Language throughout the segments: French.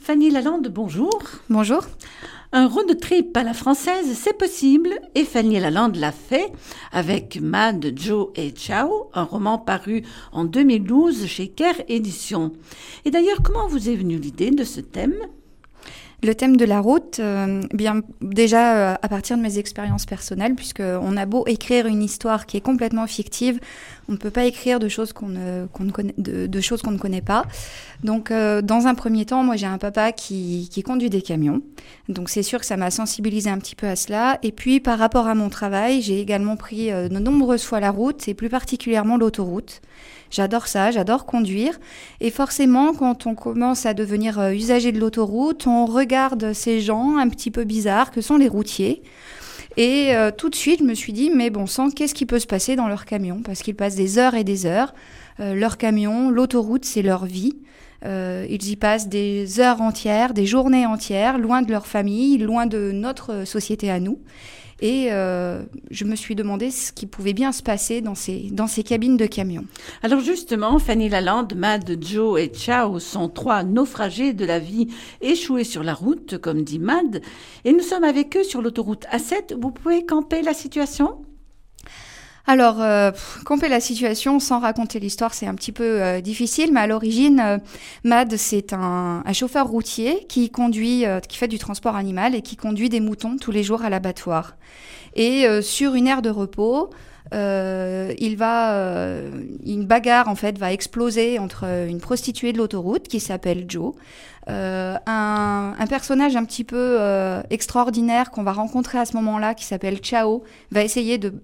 Fanny Lalande, bonjour. Bonjour. Un road trip à la française, c'est possible et Fanny Lalande l'a fait avec Mad, Joe et Ciao, un roman paru en 2012 chez Kerr Éditions. Et d'ailleurs, comment vous est venue l'idée de ce thème ? Le thème de la route, déjà à partir de mes expériences personnelles, puisqu'on a beau écrire une histoire qui est complètement fictive, on ne peut pas écrire de choses qu'on ne connaît pas. Donc, dans un premier temps, moi j'ai un papa qui conduit des camions, donc c'est sûr que ça m'a sensibilisée un petit peu à cela. Et puis par rapport à mon travail, j'ai également pris de nombreuses fois la route, et plus particulièrement l'autoroute. J'adore ça, j'adore conduire. Et forcément, quand on commence à devenir usager de l'autoroute, on regarde ces gens un petit peu bizarres que sont les routiers. Et tout de suite, je me suis dit, mais bon sang, qu'est-ce qui peut se passer dans leur camion ? Parce qu'ils passent des heures et des heures. Leur camion, l'autoroute, c'est leur vie. Ils y passent des heures entières, des journées entières, loin de leur famille, loin de notre société à nous. Et je me suis demandé ce qui pouvait bien se passer dans ces cabines de camions. Alors justement, Fanny Lalande, Mad, Joe et Ciao sont 3 naufragés de la vie échoués sur la route, comme dit Mad. Et nous sommes avec eux sur l'autoroute A7. Vous pouvez camper la situation ? Alors, camper la situation sans raconter l'histoire, c'est un petit peu difficile, mais à l'origine, Mad, c'est un chauffeur routier qui conduit, qui fait du transport animal et qui conduit des moutons tous les jours à l'abattoir. Et sur une aire de repos, une bagarre en fait va exploser entre une prostituée de l'autoroute qui s'appelle Joe, un personnage un petit peu extraordinaire qu'on va rencontrer à ce moment-là qui s'appelle Ciao va essayer de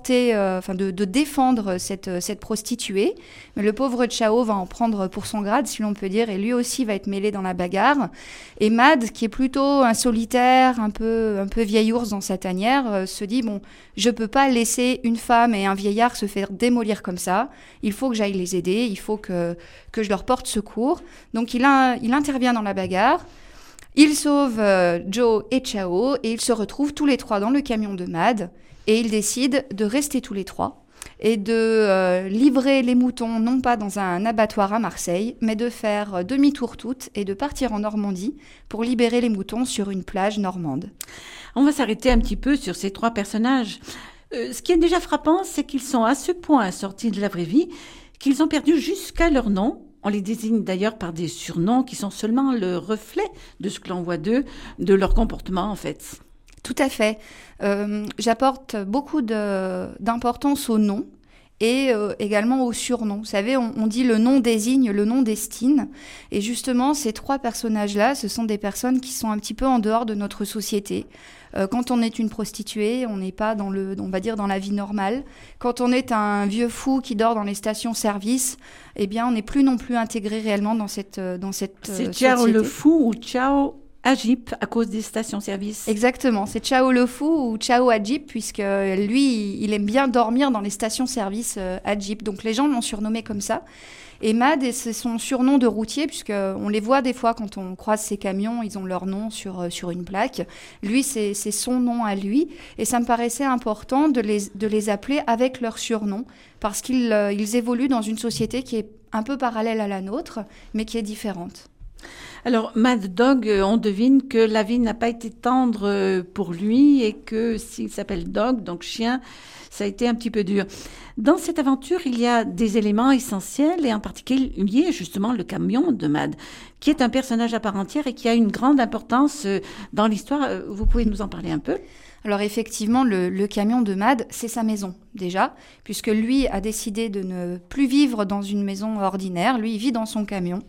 défendre cette prostituée, mais le pauvre Ciao va en prendre pour son grade si l'on peut dire, et lui aussi va être mêlé dans la bagarre. Et Mad, qui est plutôt un solitaire, un peu vieil ours dans sa tanière, se dit bon, je peux pas laisser une femme et un vieillard se faire démolir comme ça, il faut que j'aille les aider, il faut que je leur porte secours. Donc il intervient dans la bagarre, il sauve Joe et Ciao et ils se retrouvent tous les 3 dans le camion de Mad et ils décident de rester tous les 3 et de livrer les moutons non pas dans un abattoir à Marseille, mais de faire demi-tour toutes et de partir en Normandie pour libérer les moutons sur une plage normande. On va s'arrêter un petit peu sur ces 3 personnages. Ce qui est déjà frappant, c'est qu'ils sont à ce point sortis de la vraie vie qu'ils ont perdu jusqu'à leur nom. On les désigne d'ailleurs par des surnoms qui sont seulement le reflet de ce que l'on voit d'eux, de leur comportement en fait. Tout à fait. J'apporte beaucoup d'importance au nom et également au surnom. Vous savez, on dit le nom désigne, le nom destine. Et justement, ces 3 personnages-là, ce sont des personnes qui sont un petit peu en dehors de notre société. Quand on est une prostituée, on n'est pas dans la vie normale. Quand on est un vieux fou qui dort dans les stations-service, eh bien, on n'est plus non plus intégré réellement dans cette C'est Ciao le fou ou Ciao Agip à cause des stations-service. Exactement, c'est Ciao le fou ou Ciao Agip, puisque lui, il aime bien dormir dans les stations-service Agip. Donc les gens l'ont surnommé comme ça. Et Mad, c'est son surnom de routier, puisqu'on les voit des fois quand on croise ces camions, ils ont leur nom sur une plaque. Lui, c'est son nom à lui. Et ça me paraissait important de les appeler avec leur surnom, parce qu'ils évoluent dans une société qui est un peu parallèle à la nôtre, mais qui est différente. Alors, Mad Dog, on devine que la vie n'a pas été tendre pour lui et que s'il s'appelle Dog, donc chien, ça a été un petit peu dur. Dans cette aventure, il y a des éléments essentiels et en particulier justement le camion de Mad, qui est un personnage à part entière et qui a une grande importance dans l'histoire. Vous pouvez nous en parler un peu ? Alors effectivement, le camion de Mad, c'est sa maison déjà, puisque lui a décidé de ne plus vivre dans une maison ordinaire. Lui, il vit dans son camion.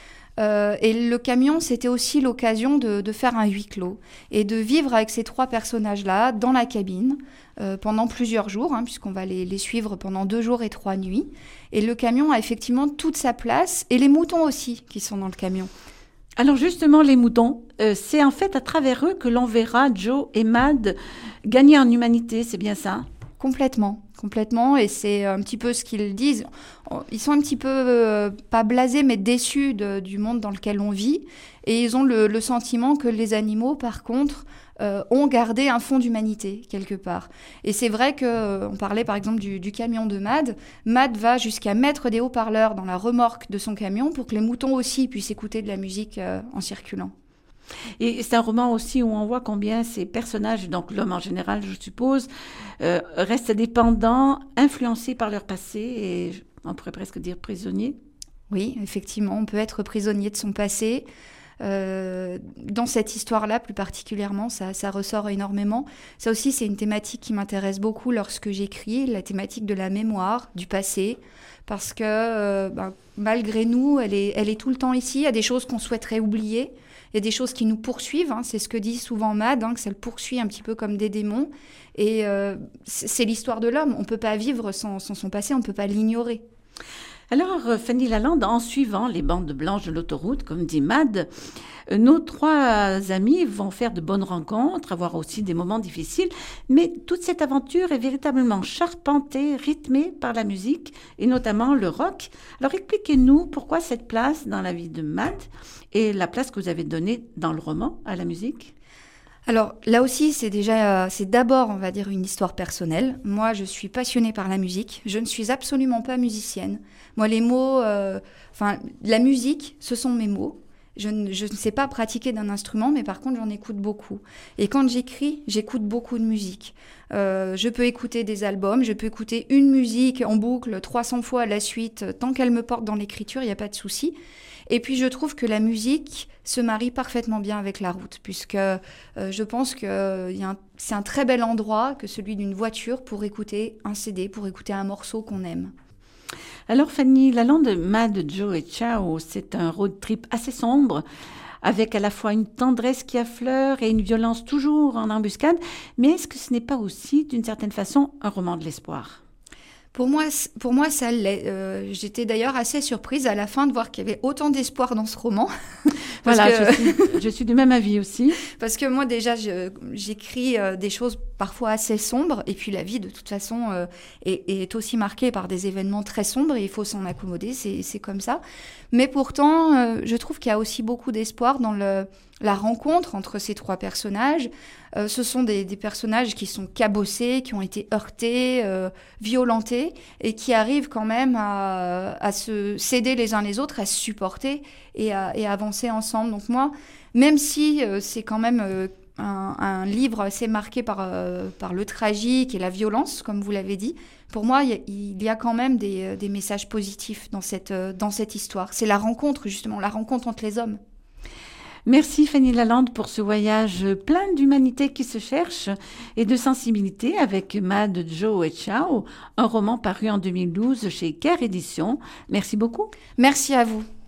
Et le camion, c'était aussi l'occasion de faire un huis clos et de vivre avec ces 3 personnages-là dans la cabine pendant plusieurs jours, puisqu'on va les suivre pendant 2 jours et 3 nuits. Et le camion a effectivement toute sa place, et les moutons aussi qui sont dans le camion. Alors justement, les moutons, c'est en fait à travers eux que l'on verra Joe et Mad gagner en humanité, c'est bien ça ? Complètement, et c'est un petit peu ce qu'ils disent. Ils sont un petit peu, pas blasés, mais déçus du monde dans lequel on vit, et ils ont le sentiment que les animaux, par contre, ont gardé un fond d'humanité, quelque part. Et c'est vrai qu'on parlait par exemple du camion de Mad. Mad va jusqu'à mettre des haut-parleurs dans la remorque de son camion pour que les moutons aussi puissent écouter de la musique en circulant. Et c'est un roman aussi où on voit combien ces personnages, donc l'homme en général, je suppose, restent dépendants, influencés par leur passé et on pourrait presque dire prisonniers. Oui, effectivement, on peut être prisonnier de son passé. Dans cette histoire-là, plus particulièrement, ça ressort énormément. Ça aussi, c'est une thématique qui m'intéresse beaucoup lorsque j'écris, la thématique de la mémoire, du passé, parce que malgré nous, elle est tout le temps ici. Il y a des choses qu'on souhaiterait oublier. Il y a des choses qui nous poursuivent, hein, c'est ce que dit souvent Mad, que ça le poursuit un petit peu comme des démons. Et c'est l'histoire de l'homme. On ne peut pas vivre sans son passé, on ne peut pas l'ignorer. Alors, Fanny Lalande, en suivant les bandes blanches de l'autoroute, comme dit Mad, nos 3 amis vont faire de bonnes rencontres, avoir aussi des moments difficiles, mais toute cette aventure est véritablement charpentée, rythmée par la musique, et notamment le rock. Alors, expliquez-nous pourquoi cette place dans la vie de Mad et la place que vous avez donnée dans le roman à la musique. Alors là aussi, c'est d'abord, on va dire, une histoire personnelle. Moi, je suis passionnée par la musique. Je ne suis absolument pas musicienne. Moi, les mots, la musique, ce sont mes mots. Je ne sais pas pratiquer d'un instrument, mais par contre, j'en écoute beaucoup. Et quand j'écris, j'écoute beaucoup de musique. Je peux écouter des albums, je peux écouter une musique en boucle 300 fois à la suite. Tant qu'elle me porte dans l'écriture, il n'y a pas de souci. Et puis, je trouve que la musique se marie parfaitement bien avec la route, puisque je pense que c'est un très bel endroit que celui d'une voiture pour écouter un CD, pour écouter un morceau qu'on aime. Alors, Fanny Lalande, Mad, Joe et Ciao, c'est un road trip assez sombre, avec à la fois une tendresse qui affleure et une violence toujours en embuscade. Mais est-ce que ce n'est pas aussi, d'une certaine façon, un roman de l'espoir ? Pour moi, ça l'est. J'étais d'ailleurs assez surprise à la fin de voir qu'il y avait autant d'espoir dans ce roman. Voilà, je suis du même avis aussi. Parce que moi, déjà, j'écris des choses parfois assez sombres. Et puis, la vie, de toute façon, est aussi marquée par des événements très sombres. Et il faut s'en accommoder, c'est comme ça. Mais pourtant, je trouve qu'il y a aussi beaucoup d'espoir dans la rencontre entre ces 3 personnages. Ce sont des personnages qui sont cabossés, qui ont été heurtés, violentés, et qui arrivent quand même à se céder les uns les autres, à se supporter et à avancer ensemble. Donc moi, même si c'est quand même un livre assez marqué par le tragique et la violence, comme vous l'avez dit, pour moi, il y a quand même des messages positifs dans cette histoire. C'est la rencontre, justement, la rencontre entre les hommes. Merci Fanny Lalande pour ce voyage plein d'humanité qui se cherche et de sensibilité avec Mad, Joe et Ciao, un roman paru en 2012 chez Care Éditions. Merci beaucoup. Merci à vous.